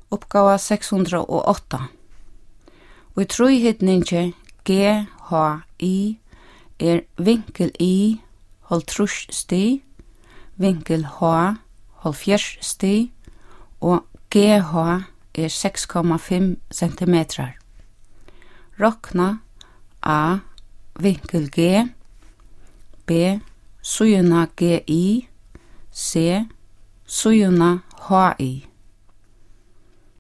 Uppgava 608. Og I trúhitningi GHI vinkel I 30 stig, vinkel H 70 stig og GH 6,5 centimetrar. Rokna A vinkel G, B sujuna GI, C sujuna HI.